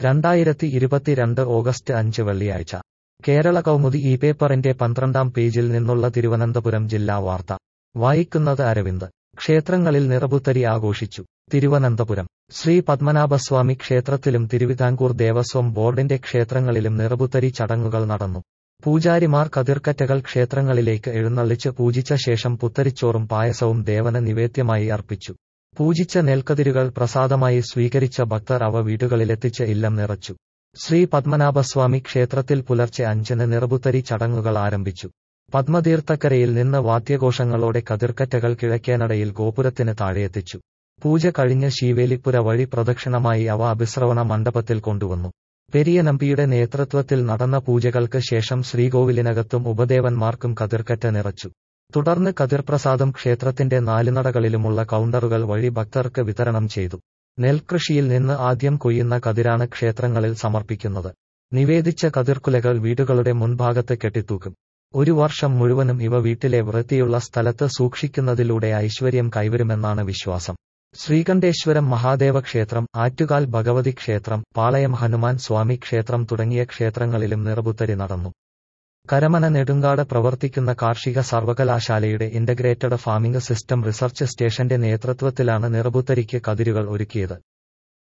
2022 August 5 വെള്ളിയാഴ്ച കേരള കൗമുദി ഈ പേപ്പറിന്റെ 12-ാം പേജിൽ നിന്നുള്ള തിരുവനന്തപുരം ജില്ലാ വാർത്ത വായിക്കുന്നത് അരവിന്ദ്. ക്ഷേത്രങ്ങളിൽ നിറപുത്തരി ആഘോഷിച്ചു. തിരുവനന്തപുരം ശ്രീ പത്മനാഭസ്വാമി ക്ഷേത്രത്തിലും തിരുവിതാംകൂർ ദേവസ്വം ബോർഡിന്റെ ക്ഷേത്രങ്ങളിലും നിറപുത്തരി ചടങ്ങുകൾ നടന്നു. പൂജാരിമാർ കതിർക്കറ്റകൾ ക്ഷേത്രങ്ങളിലേക്ക് എഴുന്നള്ളിച്ച് പൂജിച്ച ശേഷം പുത്തരിച്ചോറും പായസവും ദേവന് നിവേദ്യമായി അർപ്പിച്ചു. പൂജിച്ച നെൽക്കതിരുകൾ പ്രസാദമായി സ്വീകരിച്ച ഭക്തർ അവ വീടുകളിലെത്തിച്ച് ഇല്ലം നിറച്ചു. ശ്രീ പത്മനാഭസ്വാമി ക്ഷേത്രത്തിൽ പുലർച്ചെ 5-ന് നിറപുത്തരി ചടങ്ങുകൾ ആരംഭിച്ചു. പത്മതീർത്ഥക്കരയിൽ നിന്ന് വാദ്യഘോഷങ്ങളോടെ കതിർക്കറ്റകൾ കിഴക്കേനടയിൽ ഗോപുരത്തിന് താഴെയെത്തിച്ചു. പൂജ കഴിഞ്ഞ് ശീവേലിപ്പുര വഴി പ്രദക്ഷിണമായി അവ അഭിസ്രവണ മണ്ഡപത്തിൽ കൊണ്ടുവന്നു. പെരിയ നമ്പിയുടെ നേതൃത്വത്തിൽ നടന്ന പൂജകൾക്ക് ശേഷം ശ്രീകോവിലിനകത്തും ഉപദേവന്മാർക്കും കതിർക്കറ്റ നിറച്ചു. തുടർന്ന് കതിർപ്രസാദം ക്ഷേത്രത്തിന്റെ 4 നടകളിലുമുള്ള കൗണ്ടറുകൾ വഴി ഭക്തർക്ക് വിതരണം ചെയ്തു. നെൽകൃഷിയിൽ നിന്ന് ആദ്യം കൊയ്യുന്ന കതിരാണ് ക്ഷേത്രങ്ങളിൽ സമർപ്പിക്കുന്നത്. നിവേദിച്ച കതിർക്കുലകൾ വീടുകളുടെ മുൻഭാഗത്ത് കെട്ടിത്തൂക്കും. ഒരു വർഷം മുഴുവനും ഇവ വീട്ടിലെ വൃത്തിയുള്ള സ്ഥലത്ത് സൂക്ഷിക്കുന്നതിലൂടെ ഐശ്വര്യം കൈവരുമെന്നാണ് വിശ്വാസം. ശ്രീകണ്ഠേശ്വരം മഹാദേവ ക്ഷേത്രം, ആറ്റുകാൽ ഭഗവതി ക്ഷേത്രം, പാളയം ഹനുമാൻ സ്വാമി ക്ഷേത്രം തുടങ്ങിയ ക്ഷേത്രങ്ങളിലും നിറപുത്തരി നടന്നു. കരമന നെടുങ്കാട് പ്രവർത്തിക്കുന്ന കാർഷിക സർവകലാശാലയുടെ ഇന്റഗ്രേറ്റഡ് ഫാമിംഗ് സിസ്റ്റം റിസർച്ച് സ്റ്റേഷന്റെ നേതൃത്വത്തിലാണ് നിറപുത്തരിക്ക് കതിരുകൾ ഒരുക്കിയത്.